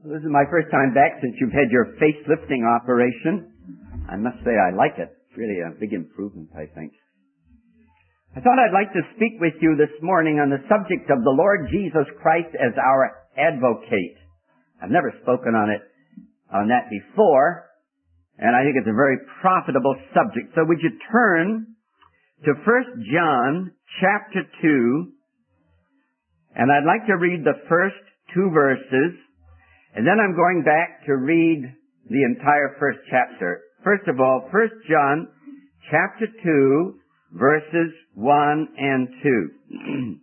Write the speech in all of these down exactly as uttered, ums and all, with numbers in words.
This is my first time back since you've had your facelifting operation. I must say I like it. It's really a big improvement, I think. I thought I'd like to speak with you this morning on the subject of the Lord Jesus Christ as our advocate. I've never spoken on it, on that before, and I think it's a very profitable subject. So would you turn to First John chapter two, and I'd like to read the first two verses, and then I'm going back to read the entire first chapter. First of all, First John chapter two, verses one and two.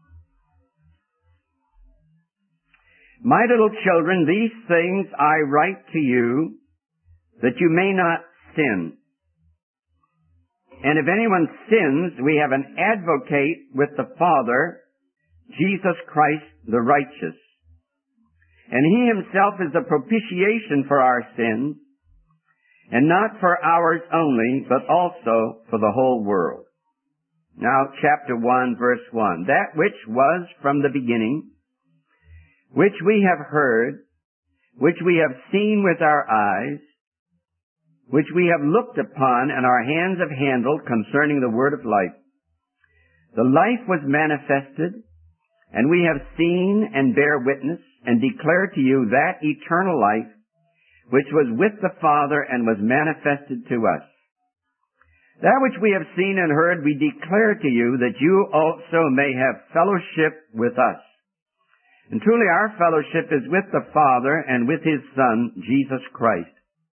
My little children, these things I write to you, that you may not sin. And if anyone sins, we have an advocate with the Father, Jesus Christ the righteous. And he himself is the propitiation for our sins, and not for ours only, but also for the whole world. Now, chapter one, verse one. That which was from the beginning, which we have heard, which we have seen with our eyes, which we have looked upon, and our hands have handled concerning the word of life. The life was manifested, and we have seen and bear witness, and declare to you that eternal life, which was with the Father and was manifested to us. That which we have seen and heard we declare to you, that you also may have fellowship with us. And truly our fellowship is with the Father and with His Son, Jesus Christ.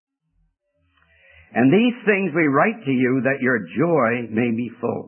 And these things we write to you, that your joy may be full.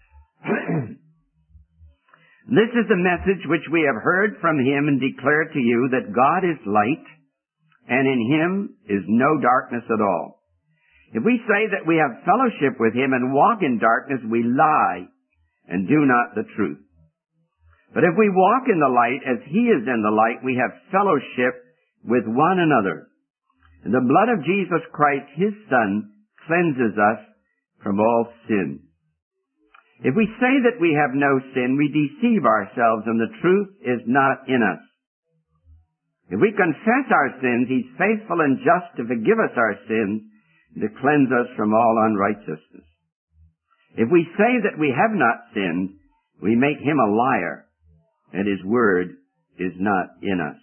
This is the message which we have heard from Him and declare to you, that God is light, and in Him is no darkness at all. If we say that we have fellowship with Him and walk in darkness, we lie and do not the truth. But if we walk in the light as He is in the light, we have fellowship with one another. And the blood of Jesus Christ, His Son, cleanses us from all sin. If we say that we have no sin, we deceive ourselves, and the truth is not in us. If we confess our sins, He's faithful and just to forgive us our sins and to cleanse us from all unrighteousness. If we say that we have not sinned, we make Him a liar, and His word is not in us.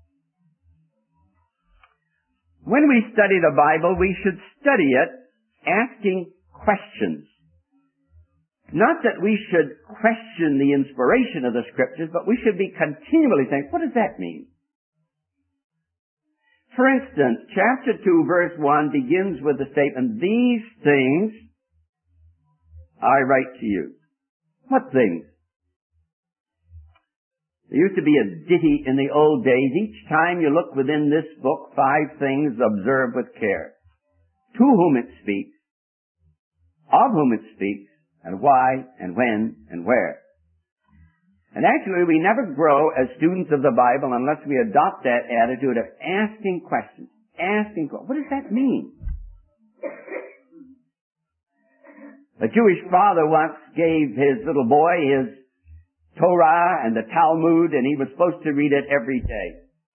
When we study the Bible, we should study it asking questions. Not that we should question the inspiration of the Scriptures, but we should be continually saying, what does that mean? For instance, chapter two, verse one begins with the statement, these things I write to you. What things? There used to be a ditty in the old days. Each time you look within this book, five things observe with care. To whom it speaks, of whom it speaks, and why, and when, and where. And actually, we never grow as students of the Bible unless we adopt that attitude of asking questions. Asking, what does that mean? A Jewish father once gave his little boy his Torah and the Talmud, and he was supposed to read it every day.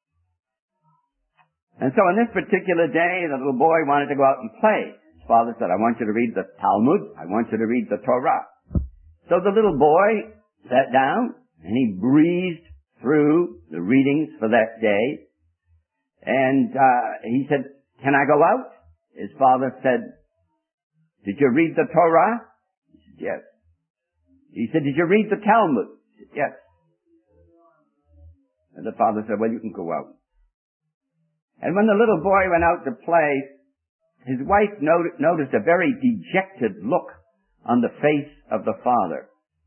And so on this particular day, the little boy wanted to go out and play. His father said, I want you to read the Talmud. I want you to read the Torah. So the little boy sat down and he breezed through the readings for that day. And uh, he said, can I go out? His father said, did you read the Torah? He said, yes. He said, did you read the Talmud? He said, yes. And the father said, well, you can go out. And when the little boy went out to play, his wife not- noticed a very dejected look on the face of the father.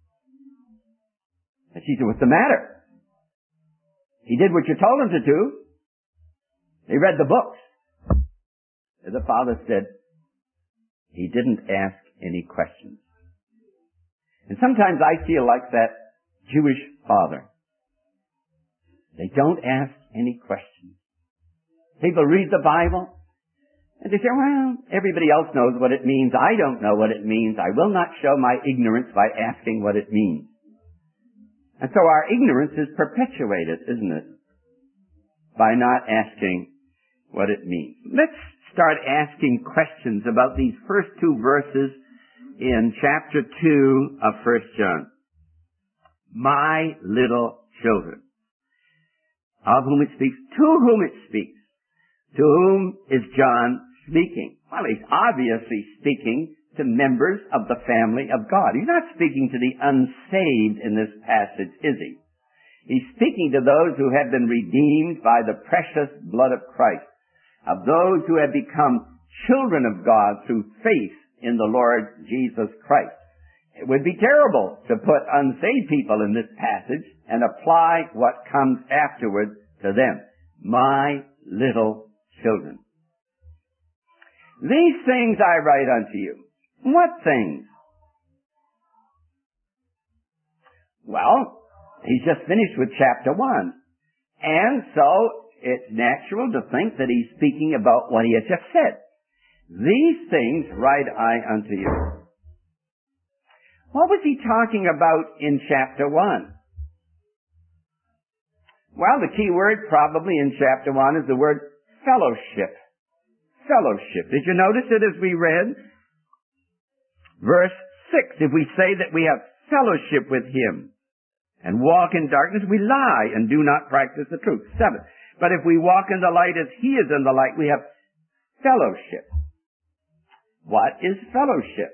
And she said, what's the matter? He did what you told him to do. He read the books. And the father said, he didn't ask any questions. And sometimes I feel like that Jewish father. They don't ask any questions. People read the Bible, and they say, well, everybody else knows what it means. I don't know what it means. I will not show my ignorance by asking what it means. And so our ignorance is perpetuated, isn't it? by not asking what it means. Let's start asking questions about these first two verses in chapter two of First John. My little children, of whom it speaks, to whom it speaks. To whom is John speaking? Well, he's obviously speaking to members of the family of God. He's not speaking to the unsaved in this passage, is he? He's speaking to those who have been redeemed by the precious blood of Christ, of those who have become children of God through faith in the Lord Jesus Christ. It would be terrible to put unsaved people in this passage and apply what comes afterward to them. My little children. These things I write unto you. What things? Well, he's just finished with chapter one. And so it's natural to think that he's speaking about what he has just said. These things write I unto you. What was he talking about in chapter one? Well, the key word probably in chapter one is the word fellowship. Fellowship. Did you notice it as we read? Verse six, if we say that we have fellowship with him and walk in darkness, we lie and do not practice the truth. Seven, but if we walk in the light as he is in the light, we have fellowship. What is fellowship?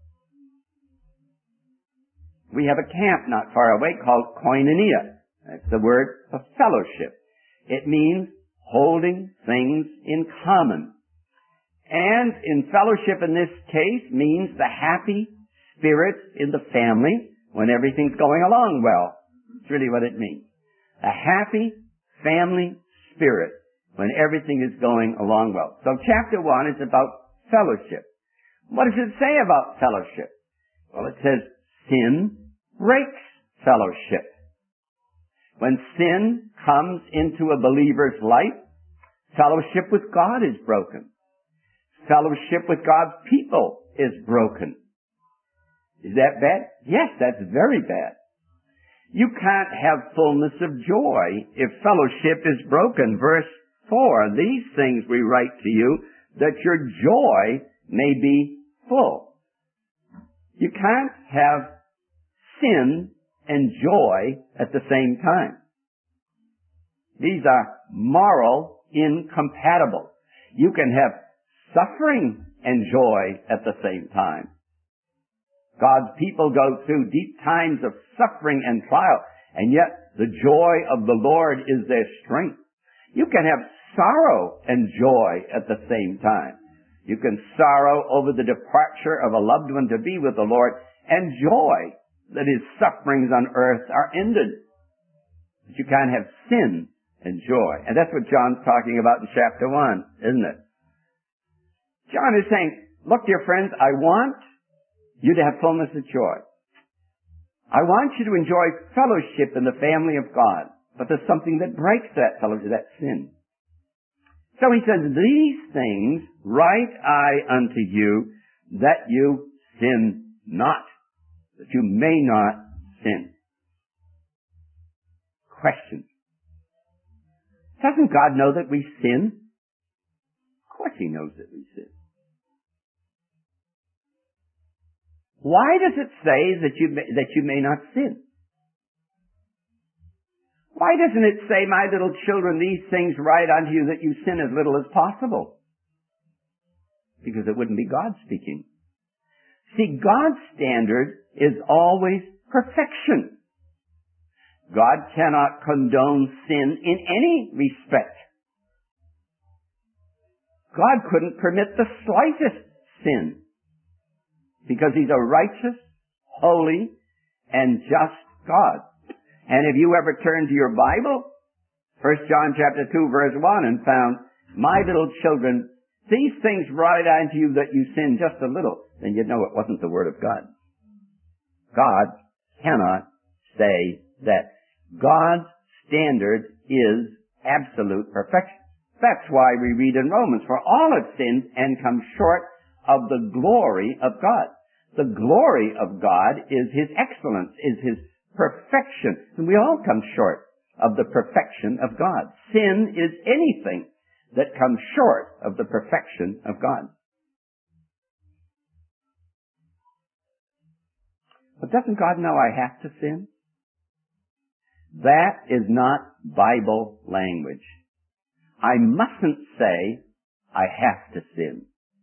We have a camp not far away called koinonia. That's the word of fellowship. It means holding things in common. And in fellowship in this case means the happy spirit in the family when everything's going along well. That's really what it means. A happy family spirit when everything is going along well. So chapter one is about fellowship. What does it say about fellowship? Well, it says sin breaks fellowship. When sin comes into a believer's life, fellowship with God is broken. Fellowship with God's people is broken. Is that bad? Yes, that's very bad. You can't have fullness of joy if fellowship is broken. Verse four, these things we write to you that your joy may be full. You can't have sin and joy at the same time. These are moral incompatible. You can have suffering and joy at the same time. God's people go through deep times of suffering and trial, and yet the joy of the Lord is their strength. You can have sorrow and joy at the same time. You can sorrow over the departure of a loved one to be with the Lord, and joy that his sufferings on earth are ended. But you can't have sin and joy. And that's what John's talking about in chapter one, isn't it? John is saying, look, dear friends, I want you to have fullness of joy. I want you to enjoy fellowship in the family of God. But there's something that breaks that fellowship, that sin. So he says, these things write I unto you, that you sin not. That you may not sin. Question. Doesn't God know that we sin? Of course he knows that we sin. Why does it say that you may, that you may not sin? Why doesn't it say, my little children, these things write unto you that you sin as little as possible? Because it wouldn't be God speaking. See, God's standard is always perfection. God cannot condone sin in any respect. God couldn't permit the slightest sin because he's a righteous, holy, and just God. And if you ever turn to your Bible, First John chapter two verse one, and found, my little children, these things write unto you that you sin just a little, then you'd know it wasn't the Word of God. God cannot say that. God's standard is absolute perfection. That's why we read in Romans, for all have sinned and come short of the glory of God. The glory of God is his excellence, is his perfection. And we all come short of the perfection of God. Sin is anything that comes short of the perfection of God. But doesn't God know I have to sin? That is not Bible language. I mustn't say I have to sin.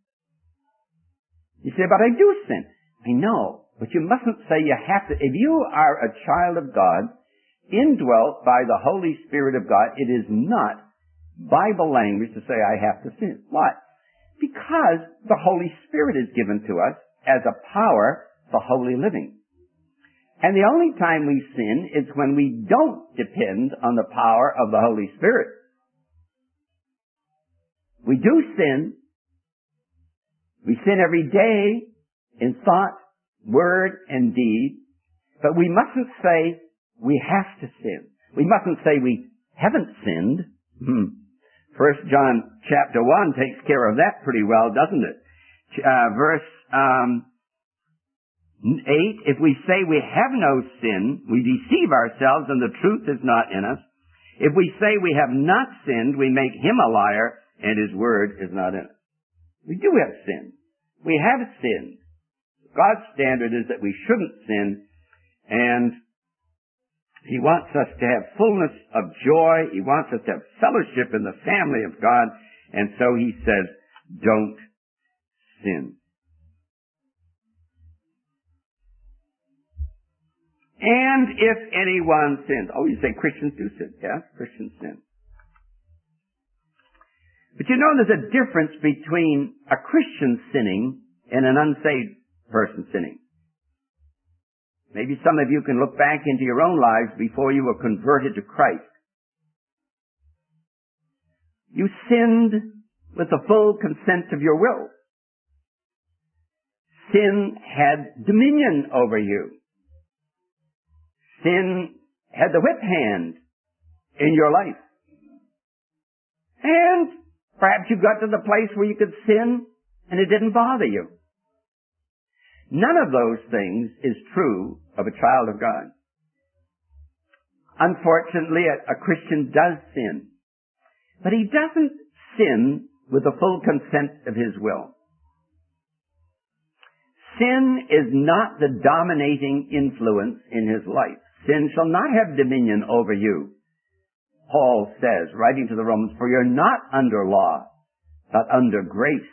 You say, but I do sin. I know, but you mustn't say you have to. If you are a child of God, indwelt by the Holy Spirit of God, it is not Bible language to say I have to sin. Why? Because the Holy Spirit is given to us as a power for holy living. And the only time we sin is when we don't depend on the power of the Holy Spirit. We do sin. We sin every day in thought, word, and deed. But we mustn't say we have to sin. We mustn't say we haven't sinned. Hmm. First John chapter one takes care of that pretty well, doesn't it? Uh, verse um, eight, if we say we have no sin, we deceive ourselves and the truth is not in us. If we say we have not sinned, we make him a liar and his word is not in us. We do have sin. We have sinned. God's standard is that we shouldn't sin, and he wants us to have fullness of joy. He wants us to have fellowship in the family of God, and so he says, don't sin. And if anyone sins. Oh, you say Christians do sin. Yeah, Christians sin. But you know there's a difference between a Christian sinning and an unsaved person sinning. Maybe some of you can look back into your own lives before you were converted to Christ. You sinned with the full consent of your will. Sin had dominion over you. Sin had the whip hand in your life. And perhaps you got to the place where you could sin and it didn't bother you. None of those things is true of a child of God. Unfortunately, a, a Christian does sin. But he doesn't sin with the full consent of his will. Sin is not the dominating influence in his life. Sin shall not have dominion over you. Paul says, writing to the Romans, for you're not under law, but under grace.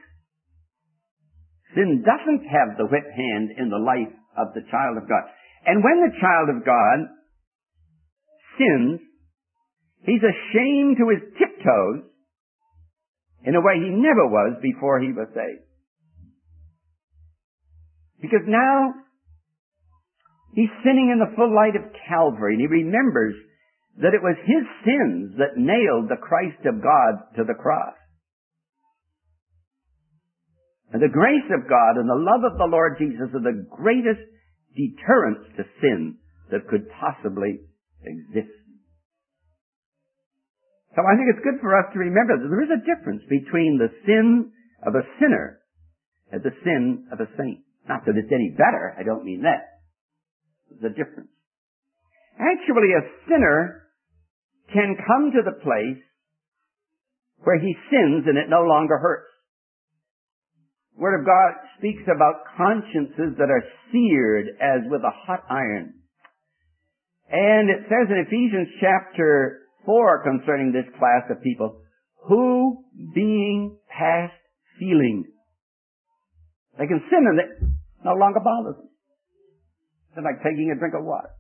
Sin doesn't have the whip hand in the life of the child of God. And when the child of God sins, he's ashamed to his tiptoes in a way he never was before he was saved. Because now he's sinning in the full light of Calvary, and he remembers that it was his sins that nailed the Christ of God to the cross. And the grace of God and the love of the Lord Jesus are the greatest deterrents to sin that could possibly exist. So I think it's good for us to remember that there is a difference between the sin of a sinner and the sin of a saint. Not that it's any better, I don't mean that. There's a difference. Actually, a sinner can come to the place where he sins and it no longer hurts. The Word of God speaks about consciences that are seared as with a hot iron. And it says in Ephesians chapter four concerning this class of people, who being past feeling. They can sin and it no longer bothers them. It's like taking a drink of water.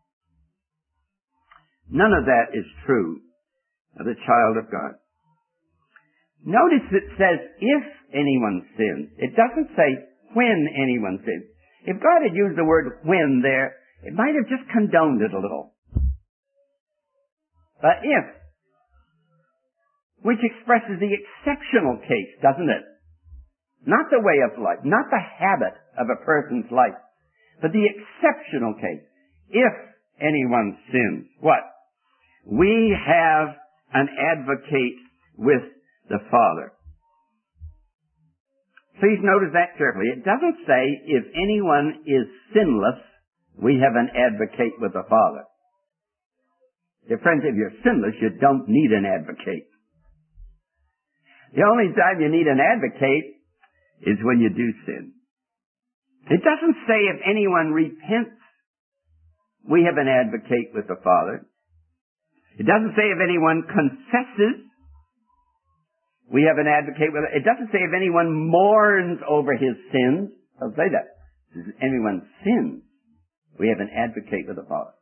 None of that is true of the child of God. Notice it says, if anyone sins. It doesn't say when anyone sins. If God had used the word when there, it might have just condoned it a little. But if, which expresses the exceptional case, doesn't it? Not the way of life, not the habit of a person's life, but the exceptional case. If anyone sins, what? We have an advocate with the Father. Please notice that carefully. It doesn't say if anyone is sinless, we have an advocate with the Father. Dear friends, if you're sinless, you don't need an advocate. The only time you need an advocate is when you do sin. It doesn't say if anyone repents, we have an advocate with the Father. It doesn't say if anyone confesses, we have an advocate with it. It doesn't say if anyone mourns over his sins. It doesn't say that. If anyone sins, we have an advocate with the Father.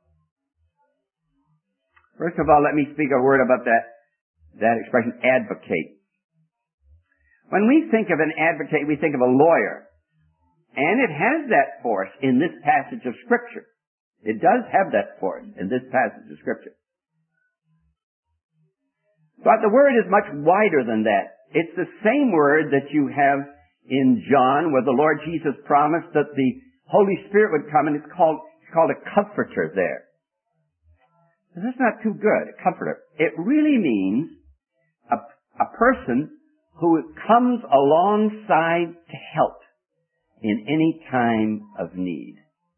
First of all, let me speak a word about that, that expression, advocate. When we think of an advocate, we think of a lawyer. And it has that force in this passage of Scripture. It does have that force in this passage of Scripture. But the word is much wider than that. It's the same word that you have in John, where the Lord Jesus promised that the Holy Spirit would come, and it's called, it's called a comforter there. That's not too good, a comforter. It really means a, a person who comes alongside to help in any time of need.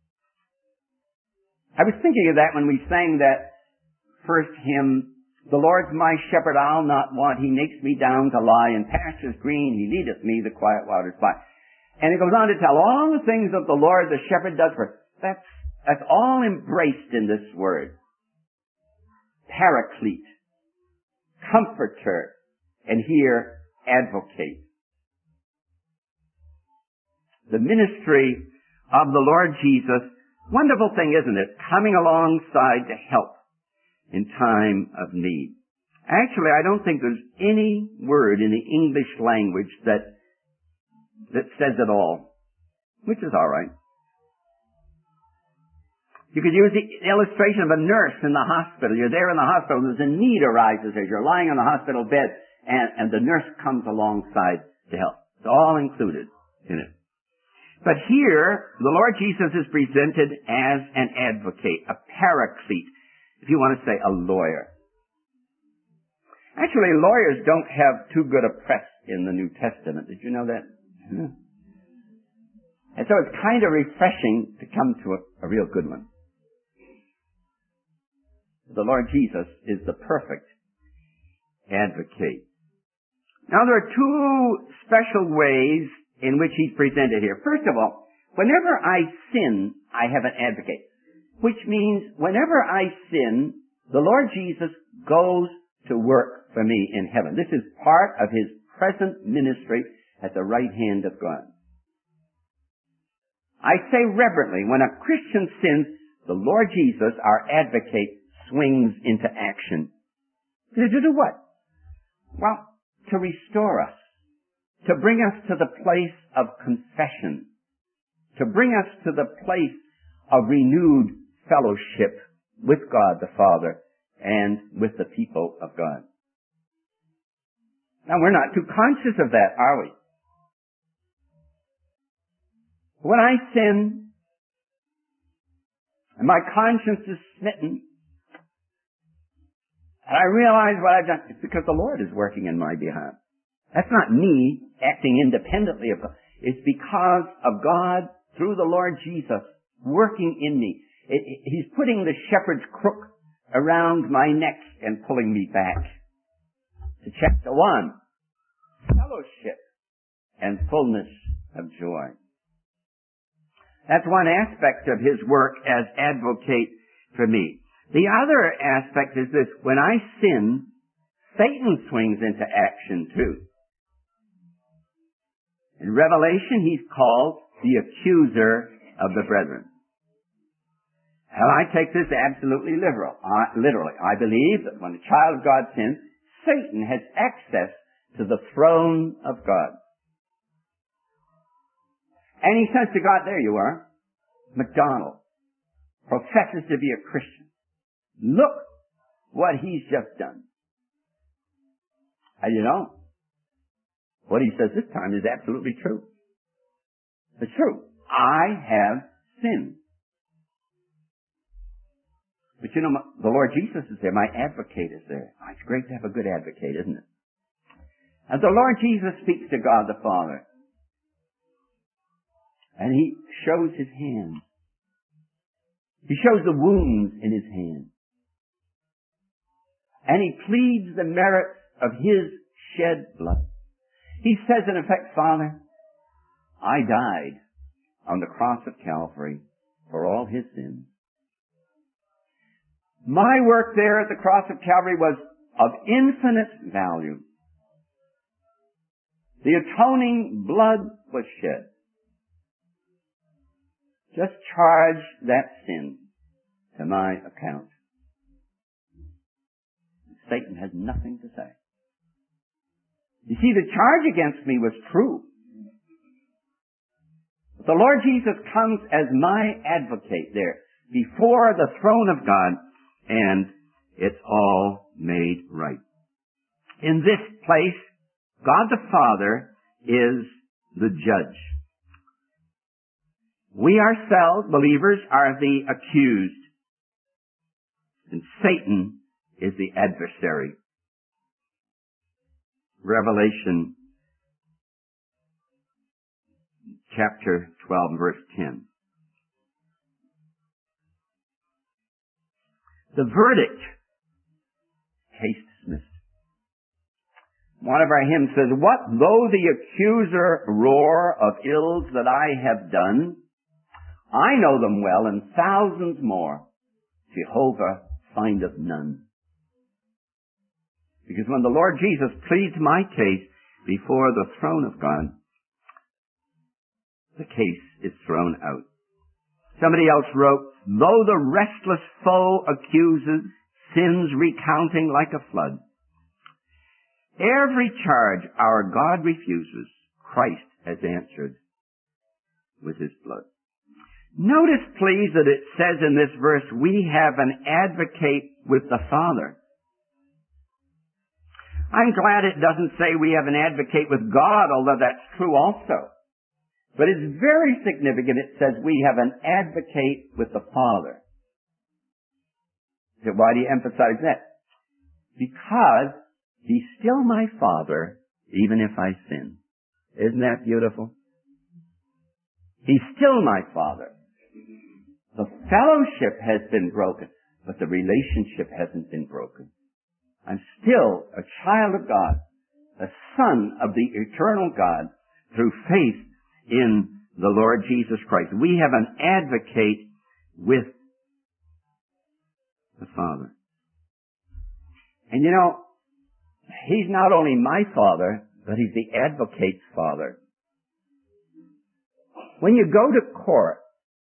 I was thinking of that when we sang that first hymn, "The Lord's my shepherd, I'll not want. He makes me down to lie in pastures green. He leadeth me the quiet waters by." And it goes on to tell all the things that the Lord, the shepherd, does for us. That's, that's all embraced in this word. Paraclete, comforter, and here, advocate. The ministry of the Lord Jesus, wonderful thing, isn't it? Coming alongside to help in time of need. Actually, I don't think there's any word in the English language that that says it all, which is all right. You could use the illustration of a nurse in the hospital. You're there in the hospital, and there's a need arises as you're lying on the hospital bed, and, and the nurse comes alongside to help. It's all included in it. But here, the Lord Jesus is presented as an advocate, a paraclete, if you want to say a lawyer. Actually, lawyers don't have too good a press in the New Testament. Did you know that? Hmm. And so it's kind of refreshing to come to a, a real good one. The Lord Jesus is the perfect advocate. Now there are two special ways in which he's presented here. First of all, whenever I sin, I have an advocate. Which means whenever I sin, the Lord Jesus goes to work for me in heaven. This is part of his present ministry at the right hand of God. I say reverently, when a Christian sins, the Lord Jesus, our advocate, swings into action. To do what? Well, to restore us. To bring us to the place of confession. To bring us to the place of renewed fellowship with God the Father and with the people of God. Now, we're not too conscious of that, are we? When I sin, and my conscience is smitten, and I realize what I've done, it's because the Lord is working in my behalf. That's not me acting independently of God. It's because of God, through the Lord Jesus, working in me. It, it, he's putting the shepherd's crook around my neck and pulling me back. To chapter one, fellowship and fullness of joy. That's one aspect of his work as advocate for me. The other aspect is this: when I sin, Satan swings into action too. In Revelation, he's called the accuser of the brethren. And I take this absolutely literal, uh, literally. I believe that when a child of God sins, Satan has access to the throne of God. And he says to God, there you are, McDonald, professes to be a Christian. Look what he's just done. And you know, what he says this time is absolutely true. It's true. I have sinned. But you know, the Lord Jesus is there. My advocate is there. Oh, it's great to have a good advocate, isn't it? And the Lord Jesus speaks to God the Father. And he shows his hand. He shows the wounds in his hand. and he pleads the merits of his shed blood. He says in effect, Father, I died on the cross of Calvary for all his sins. My work there at the cross of Calvary was of infinite value. The atoning blood was shed. Just charge that sin to my account. Satan has nothing to say. You see, the charge against me was true. But the Lord Jesus comes as my advocate there before the throne of God, and it's all made right. In this place, God the Father is the judge. We ourselves, believers, are the accused, and Satan is the adversary. Revelation chapter twelve, verse ten. The verdict, case dismissed. One of our hymns says, what though the accuser roar of ills that I have done? I know them well, and thousands more. Jehovah findeth none. Because when the Lord Jesus pleads my case before the throne of God, the case is thrown out. Somebody else wrote, though the restless foe accuses, sins recounting like a flood, every charge our God refuses, Christ has answered with his blood. Notice, please, that it says in this verse, we have an advocate with the Father. I'm glad it doesn't say we have an advocate with God, although that's true also. But it's very significant. It says we have an advocate with the Father. So why do you emphasize that? Because he's still my Father, even if I sin. Isn't that beautiful? He's still my Father. The fellowship has been broken, but the relationship hasn't been broken. I'm still a child of God, a son of the eternal God through faith in the Lord Jesus Christ. We have an advocate with the Father. And you know, he's not only my Father, but he's the advocate's Father. When you go to court,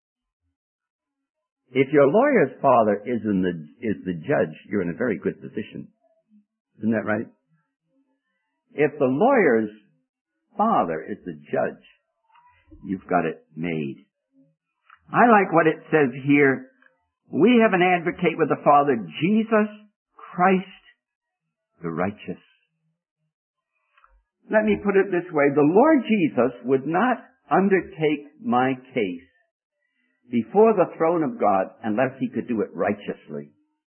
if your lawyer's father is in the is the judge, you're in a very good position. Isn't that right? If the lawyer's father is the judge, you've got it made. I like what it says here. We have an advocate with the Father, Jesus Christ the righteous. Let me put it this way. The Lord Jesus would not undertake my case before the throne of God unless he could do it righteously.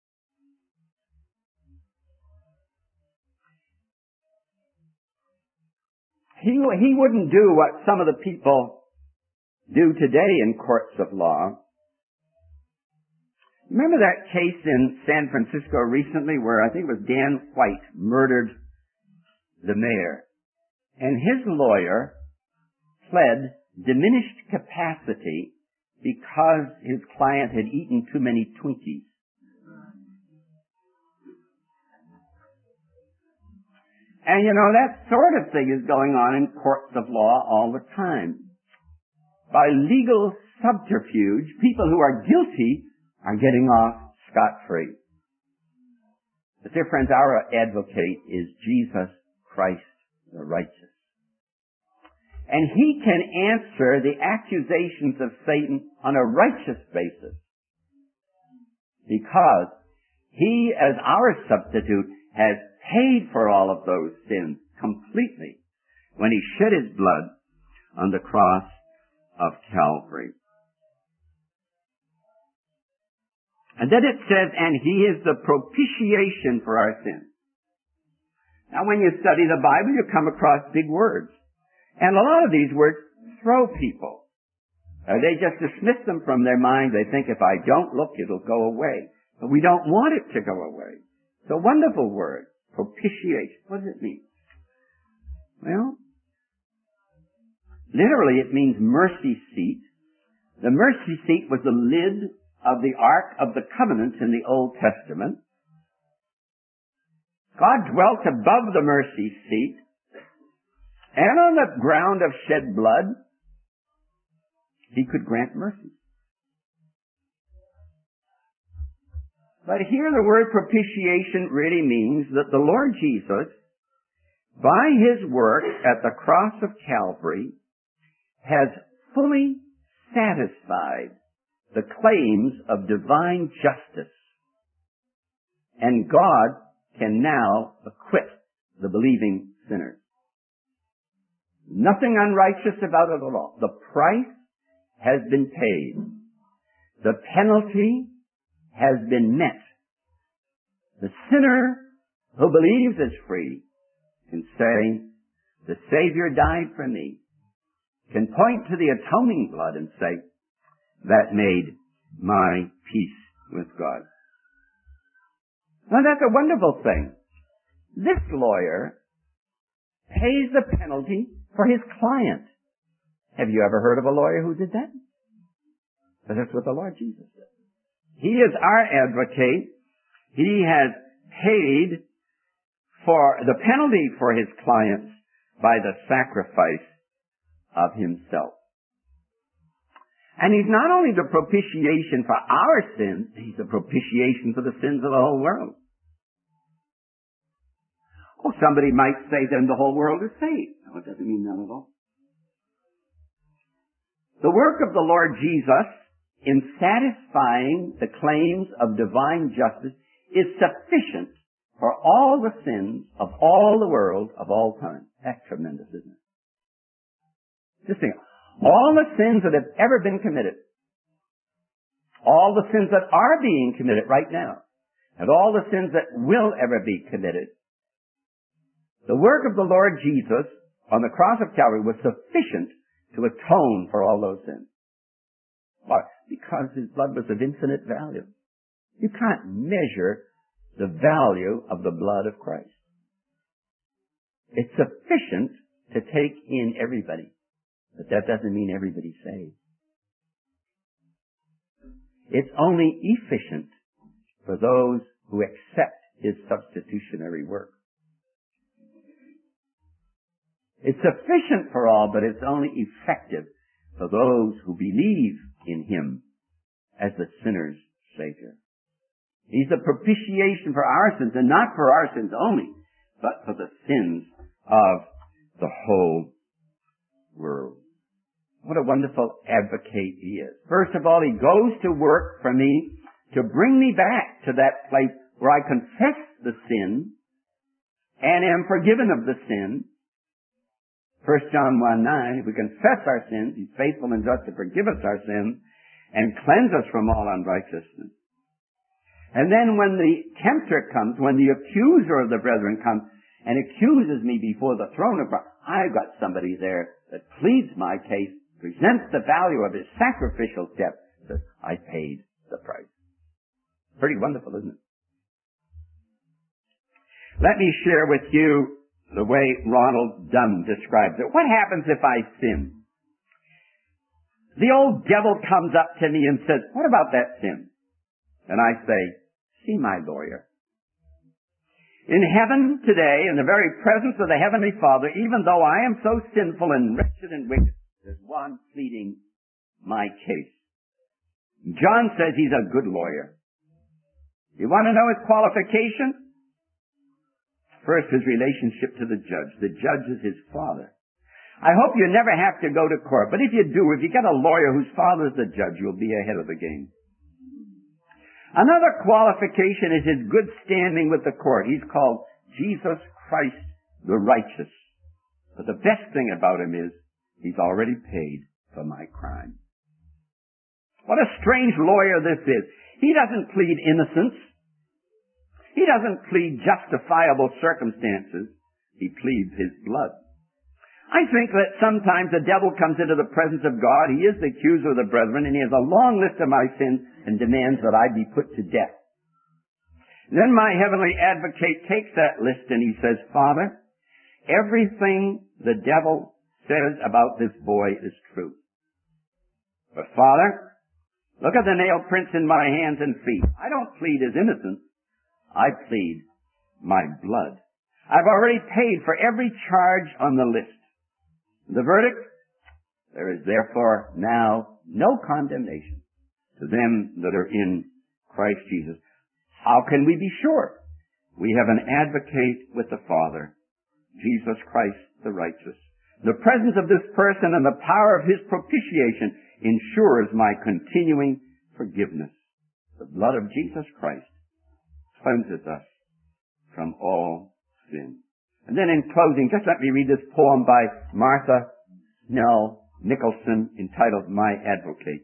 He, he wouldn't do what some of the people do today in courts of law. Remember that case in San Francisco recently where I think it was Dan White murdered the mayor, and his lawyer pled diminished capacity because his client had eaten too many Twinkies. And you know, that sort of thing is going on in courts of law all the time. By legal subterfuge, people who are guilty are getting off scot-free. But dear friends, our advocate is Jesus Christ the righteous. And he can answer the accusations of Satan on a righteous basis. Because he, as our substitute, has paid for all of those sins completely when he shed his blood on the cross of Calvary. And then it says, and he is the propitiation for our sins. Now when you study the Bible, you come across big words. And a lot of these words throw people. Uh, they just dismiss them from their mind. They think if I don't look, it'll go away. But we don't want it to go away. It's a wonderful word. Propitiation. What does it mean? Well, literally it means mercy seat. The mercy seat was the lid of the Ark of the Covenant in the Old Testament. God dwelt above the mercy seat, and on the ground of shed blood, He could grant mercy. But here the word propitiation really means that the Lord Jesus, by His work at the cross of Calvary, has fully satisfied the claims of divine justice. And God can now acquit the believing sinners. Nothing unrighteous about it at all. The price has been paid. The penalty has been met. The sinner who believes is free can say, the Savior died for me. Can point to the atoning blood and say, that made my peace with God. Now that's a wonderful thing. This lawyer pays the penalty for his client. Have you ever heard of a lawyer who did that? But that's what the Lord Jesus did. He is our advocate. He has paid for the penalty for his clients by the sacrifice of himself. And he's not only the propitiation for our sins, he's the propitiation for the sins of the whole world. Oh, somebody might say then the whole world is saved. No, it doesn't mean that at all. The work of the Lord Jesus in satisfying the claims of divine justice is sufficient for all the sins of all the world of all time. That's tremendous, isn't it? Just think, all the sins that have ever been committed, all the sins that are being committed right now, and all the sins that will ever be committed, the work of the Lord Jesus on the cross of Calvary was sufficient to atone for all those sins. Why? Because His blood was of infinite value. You can't measure the value of the blood of Christ. It's sufficient to take in everybody. But that doesn't mean everybody's saved. It's only efficient for those who accept His substitutionary work. It's sufficient for all, but it's only effective for those who believe in Him as the sinner's Savior. He's the propitiation for our sins, and not for our sins only, but for the sins of the whole world. What a wonderful advocate He is. First of all, He goes to work for me to bring me back to that place where I confess the sin and am forgiven of the sin. First John one nine, if we confess our sins, He's faithful and just to forgive us our sins and cleanse us from all unrighteousness. And then when the tempter comes, when the accuser of the brethren comes and accuses me before the throne of God, I've got somebody there that pleads my case, presents the value of His sacrificial death, says, I paid the price. Pretty wonderful, isn't it? Let me share with you the way Ronald Dunn describes it. What happens if I sin? The old devil comes up to me and says, what about that sin? And I say, see my lawyer. In heaven today, in the very presence of the Heavenly Father, even though I am so sinful and wretched and wicked, there's one pleading my case. John says he's a good lawyer. You want to know his qualification? First, his relationship to the judge. The judge is his father. I hope you never have to go to court, but if you do, if you get a lawyer whose father is the judge, you'll be ahead of the game. Another qualification is his good standing with the court. He's called Jesus Christ the Righteous. But the best thing about him is he's already paid for my crime. What a strange lawyer this is. He doesn't plead innocence. He doesn't plead justifiable circumstances. He pleads His blood. I think that sometimes the devil comes into the presence of God. He is the accuser of the brethren, and he has a long list of my sins and demands that I be put to death. Then my heavenly advocate takes that list and he says, Father, everything the devil says about this boy is true. But Father, look at the nail prints in my hands and feet. I don't plead his innocence. I plead my blood. I've already paid for every charge on the list. The verdict? There is therefore now no condemnation to them that are in Christ Jesus. How can we be sure? We have an advocate with the Father, Jesus Christ the righteous. The presence of this person and the power of his propitiation ensures my continuing forgiveness. The blood of Jesus Christ cleanses us from all sin. And then in closing, just let me read this poem by Martha Snell Nicholson entitled My Advocate.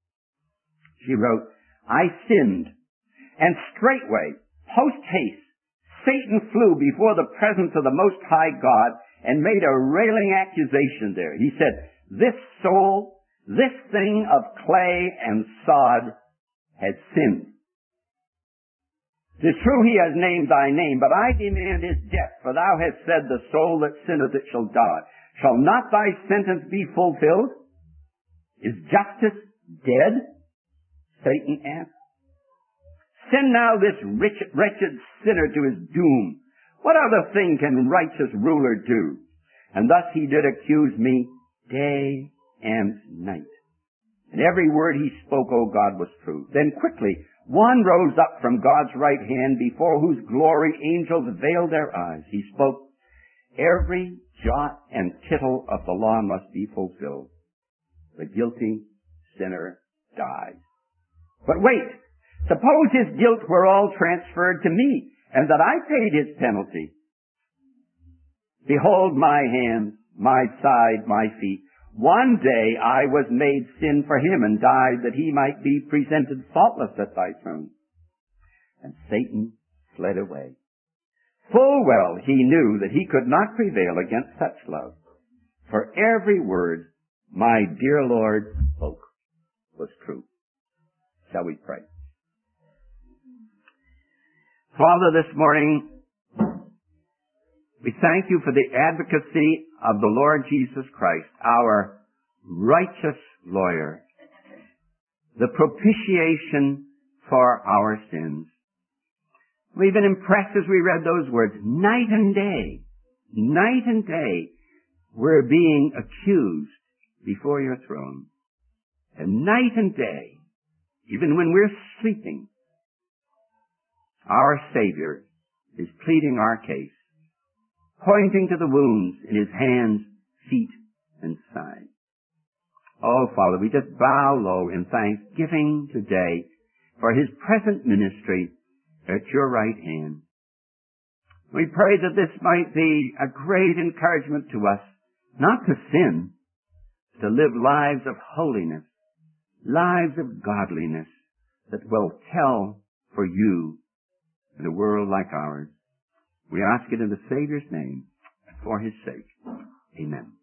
She wrote, I sinned, and straightway, post-haste, Satan flew before the presence of the Most High God and made a railing accusation there. He said, this soul, this thing of clay and sod, has sinned. It is true he has named thy name, but I demand his death, for thou hast said, the soul that sinneth it shall die. Shall not thy sentence be fulfilled? Is justice dead? Satan asked. Send now this rich, wretched sinner to his doom. What other thing can righteous ruler do? And thus he did accuse me day and night. And every word he spoke, O God, was true. Then quickly one rose up from God's right hand, before whose glory angels veiled their eyes. He spoke, every jot and tittle of the law must be fulfilled. The guilty sinner dies. But wait, suppose his guilt were all transferred to me, and that I paid his penalty. Behold my hands, my side, my feet. One day I was made sin for him and died that he might be presented faultless at thy throne. And Satan fled away. Full well he knew that he could not prevail against such love. For every word my dear Lord spoke was true. Shall we pray? Father, this morning we thank you for the advocacy of the Lord Jesus Christ, our righteous lawyer, the propitiation for our sins. We've been impressed as we read those words. Night and day, night and day, we're being accused before your throne. And night and day, even when we're sleeping, our Savior is pleading our case, pointing to the wounds in his hands, feet, and side. Oh, Father, we just bow low in thanksgiving today for his present ministry at your right hand. We pray that this might be a great encouragement to us, not to sin, to live lives of holiness, lives of godliness that will tell for you in a world like ours. We ask it in the Savior's name and for his sake. Amen.